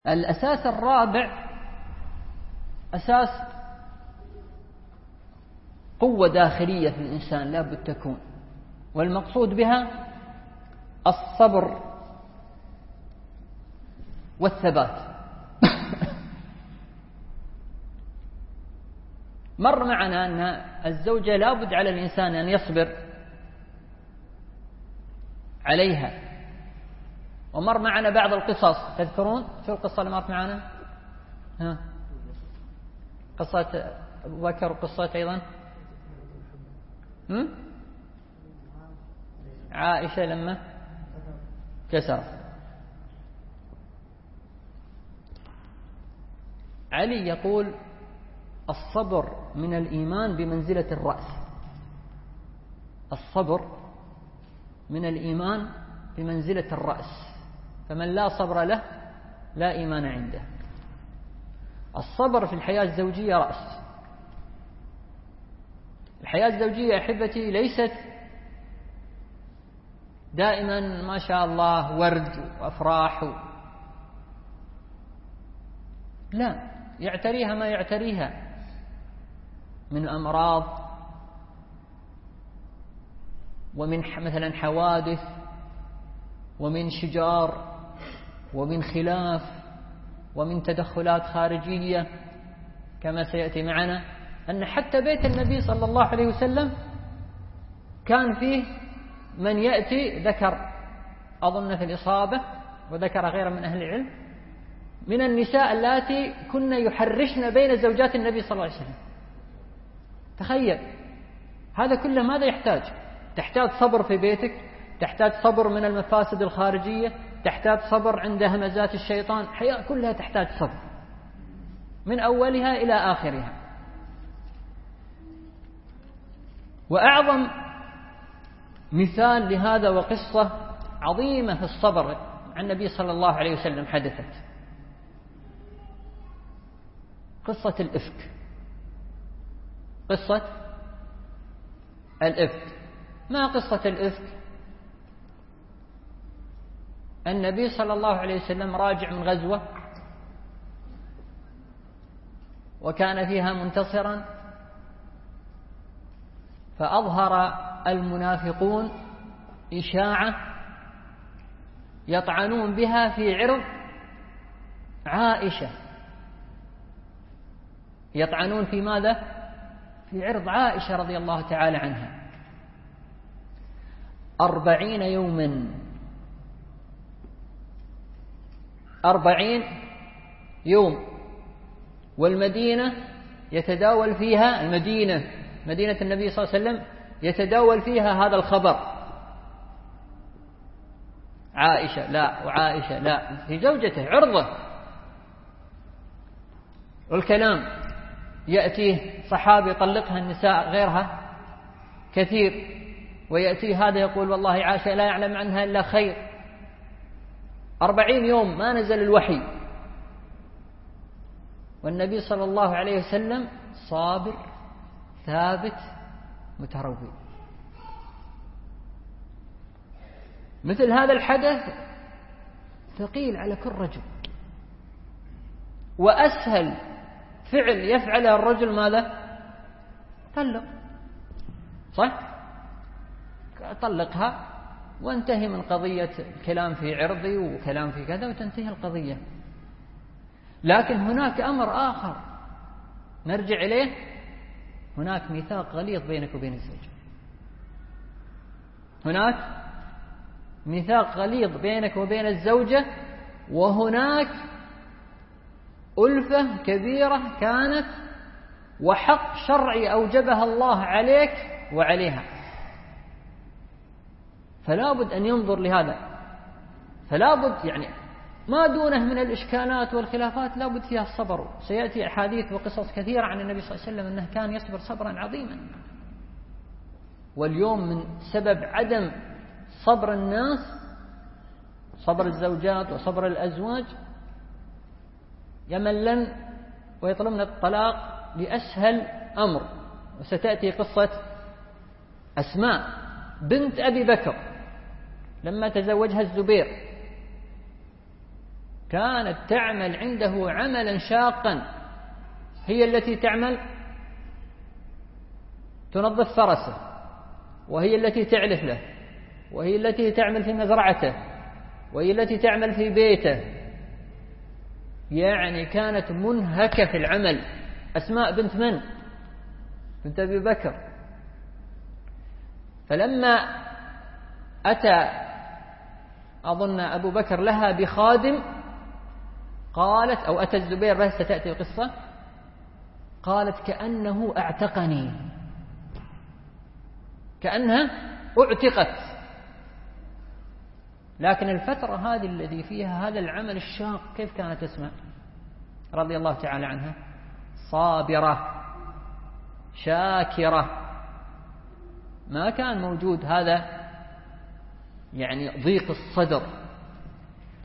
الأساس الرابع أساس قوة داخلية في الإنسان لا بد تكون، والمقصود بها الصبر والثبات. مر معنا أن الزوجة لا بد على الإنسان أن يصبر عليها، ومر معنا بعض القصص. تذكرون شو القصة اللي مرت معنا؟ قصة أبو بكر وقصة أيضا عائشة لما كسرت. علي يقول الصبر من الإيمان بمنزلة الرأس. الصبر من الإيمان بمنزلة الرأس، فمن لا صبر له لا إيمان عنده. الصبر في الحياة الزوجية رأس. الحياة الزوجية أحبتي ليست دائما ما شاء الله ورد وأفراح لا، يعتريها ما يعتريها من أمراض ومن مثلا حوادث ومن شجار ومن خلاف ومن تدخلات خارجية، كما سيأتي معنا أن حتى بيت النبي صلى الله عليه وسلم كان فيه من يأتي، ذكر أظن في الإصابة وذكر غيره من أهل العلم، من النساء اللاتي كن يحرشن بين زوجات النبي صلى الله عليه وسلم. تخيل هذا كله ماذا يحتاج؟ تحتاج صبر في بيتك، تحتاج صبر من المفاسد الخارجية، تحتاج صبر عند همزات الشيطان، حياة كلها تحتاج صبر من أولها إلى آخرها. وأعظم مثال لهذا وقصة عظيمة في الصبر عن النبي صلى الله عليه وسلم حدثت، قصة الإفك. قصة الإفك. ما قصة الإفك؟ النبي صلى الله عليه وسلم راجع من غزوة وكان فيها منتصرا، فأظهر المنافقون إشاعة يطعنون بها في عرض عائشة. يطعنون في ماذا؟ في عرض عائشة رضي الله تعالى عنها. 40 يوما، 40 يوم، والمدينة يتداول فيها، مدينة النبي صلى الله عليه وسلم يتداول فيها هذا الخبر. عائشة لا، وعائشة لا، في زوجته عرضه. والكلام يأتيه صحابي يطلقها النساء غيرها كثير، ويأتي هذا يقول والله عائشة لا يعلم عنها إلا خير. 40 يوم ما نزل الوحي، والنبي صلى الله عليه وسلم صابر ثابت متروي. مثل هذا الحدث ثقيل على كل رجل، وأسهل فعل يفعله الرجل ماذا؟ طلق، صح؟ طلقها وانتهي من قضية الكلام في عرضي وكلام في كذا وتنتهي القضية. لكن هناك أمر آخر نرجع إليه، هناك ميثاق غليظ بينك وبين الزوج. هناك ميثاق غليظ بينك وبين الزوجة، وهناك ألفة كبيرة كانت وحق شرعي أوجبها الله عليك وعليها، فلا بد أن ينظر لهذا. فلا بد يعني ما دونه من الإشكالات والخلافات لا بد فيها الصبر. سيأتي أحاديث وقصص كثيرة عن النبي صلى الله عليه وسلم أنه كان يصبر صبرا عظيما. واليوم من سبب عدم صبر الناس، صبر الزوجات وصبر الأزواج، يملن ويطلبن الطلاق لأسهل أمر. وستأتي قصة أسماء بنت أبي بكر لما تزوجها الزبير، كانت تعمل عنده عملا شاقا، هي التي تعمل تنظف فرسه، وهي التي تعلف له، وهي التي تعمل في مزرعته، وهي التي تعمل في بيته. يعني كانت منهكة في العمل. أسماء بنت من؟ بنت أبي بكر. فلما أتى أظن أبو بكر لها بخادم قالت، أو أتى الزبير، بس ستأتي القصة، قالت كأنه أعتقني، كأنها أعتقت. لكن الفترة هذه الذي فيها هذا العمل الشاق كيف كانت أسماء رضي الله تعالى عنها؟ صابرة شاكرة. ما كان موجود هذا يعني ضيق الصدر